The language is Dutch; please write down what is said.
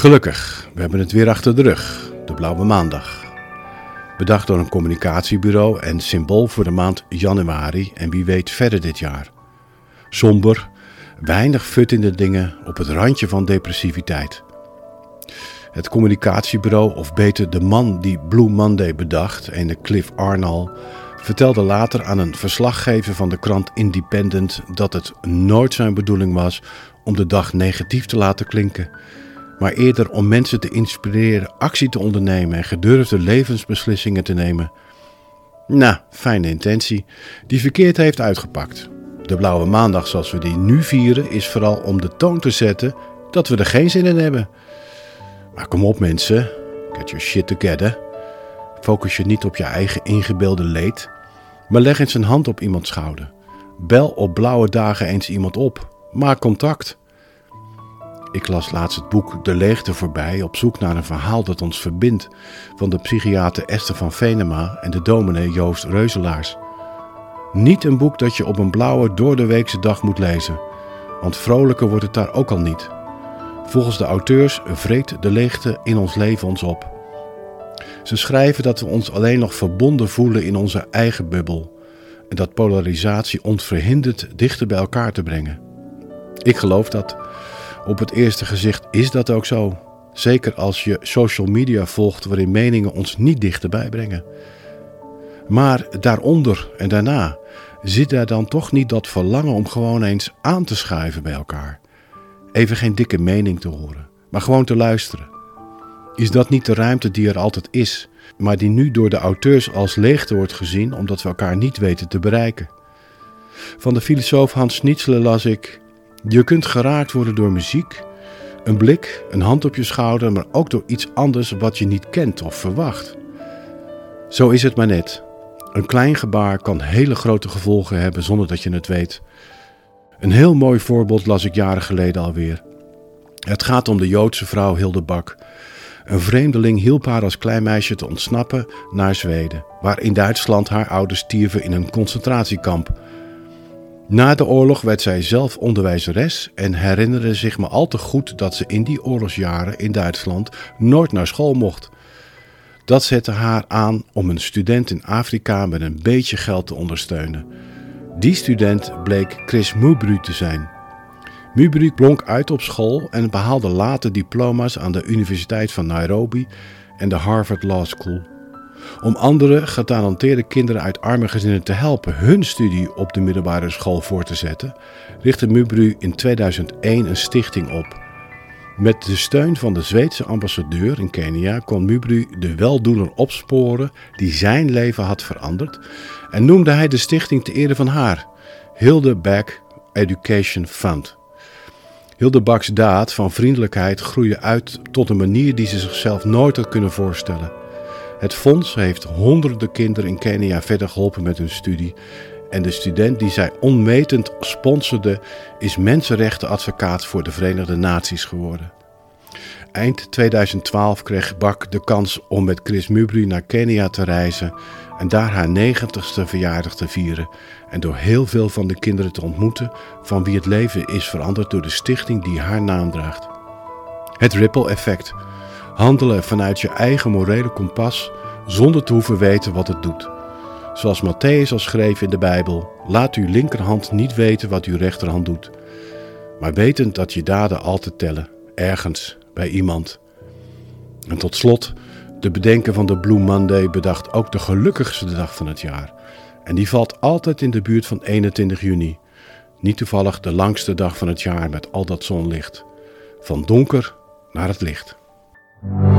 Gelukkig, we hebben het weer achter de rug, de Blauwe Maandag. Bedacht door een communicatiebureau en symbool voor de maand januari en wie weet verder dit jaar. Somber, weinig fut in de dingen, op het randje van depressiviteit. Het communicatiebureau, of beter de man die Blue Monday bedacht, ene Cliff Arnall, vertelde later aan een verslaggever van de krant Independent dat het nooit zijn bedoeling was om de dag negatief te laten klinken, maar eerder om mensen te inspireren actie te ondernemen en gedurfde levensbeslissingen te nemen. Nou, fijne intentie, die verkeerd heeft uitgepakt. De Blauwe Maandag zoals we die nu vieren is vooral om de toon te zetten dat we er geen zin in hebben. Maar kom op mensen, get your shit together. Focus je niet op je eigen ingebeelde leed, maar leg eens een hand op iemands schouder. Bel op blauwe dagen eens iemand op. Maak contact. Ik las laatst het boek De Leegte voorbij op zoek naar een verhaal dat ons verbindt van de psychiater Esther van Venema en de dominee Joost Reuzelaars. Niet een boek dat je op een blauwe doordeweekse dag moet lezen, want vrolijker wordt het daar ook al niet. Volgens de auteurs vreet de leegte in ons leven ons op. Ze schrijven dat we ons alleen nog verbonden voelen in onze eigen bubbel en dat polarisatie ons verhindert dichter bij elkaar te brengen. Ik geloof dat. Op het eerste gezicht is dat ook zo. Zeker als je social media volgt waarin meningen ons niet dichterbij brengen. Maar daaronder en daarna zit daar dan toch niet dat verlangen om gewoon eens aan te schuiven bij elkaar. Even geen dikke mening te horen, maar gewoon te luisteren. Is dat niet de ruimte die er altijd is, maar die nu door de auteurs als leegte wordt gezien omdat we elkaar niet weten te bereiken? Van de filosoof Hans Schnitzler las ik: je kunt geraakt worden door muziek, een blik, een hand op je schouder, maar ook door iets anders wat je niet kent of verwacht. Zo is het maar net. Een klein gebaar kan hele grote gevolgen hebben zonder dat je het weet. Een heel mooi voorbeeld las ik jaren geleden alweer. Het gaat om de Joodse vrouw Hilde Bak. Een vreemdeling hielp haar als klein meisje te ontsnappen naar Zweden, waar in Duitsland haar ouders stierven in een concentratiekamp. Na de oorlog werd zij zelf onderwijzeres en herinnerde zich maar al te goed dat ze in die oorlogsjaren in Duitsland nooit naar school mocht. Dat zette haar aan om een student in Afrika met een beetje geld te ondersteunen. Die student bleek Chris Mubry te zijn. Mubry blonk uit op school en behaalde later diploma's aan de Universiteit van Nairobi en de Harvard Law School. Om andere getalenteerde kinderen uit arme gezinnen te helpen hun studie op de middelbare school voor te zetten, richtte Mubry in 2001 een stichting op. Met de steun van de Zweedse ambassadeur in Kenia kon Mubry de weldoener opsporen die zijn leven had veranderd en noemde hij de stichting ter ere van haar, Hilde Bak Education Fund. Hilde Bak's daad van vriendelijkheid groeide uit tot een manier die ze zichzelf nooit had kunnen voorstellen. Het fonds heeft honderden kinderen in Kenia verder geholpen met hun studie en de student die zij onmetend sponsorde is mensenrechtenadvocaat voor de Verenigde Naties geworden. Eind 2012 kreeg Bak de kans om met Chris Mubry naar Kenia te reizen en daar haar 90ste verjaardag te vieren en door heel veel van de kinderen te ontmoeten van wie het leven is veranderd door de stichting die haar naam draagt. Het ripple effect. Handelen vanuit je eigen morele kompas zonder te hoeven weten wat het doet. Zoals Matthäus al schreef in de Bijbel: laat uw linkerhand niet weten wat uw rechterhand doet. Maar wetend dat je daden altijd tellen, ergens, bij iemand. En tot slot, de bedenker van de Blue Monday bedacht ook de gelukkigste dag van het jaar. En die valt altijd in de buurt van 21 juni. Niet toevallig de langste dag van het jaar met al dat zonlicht. Van donker naar het licht.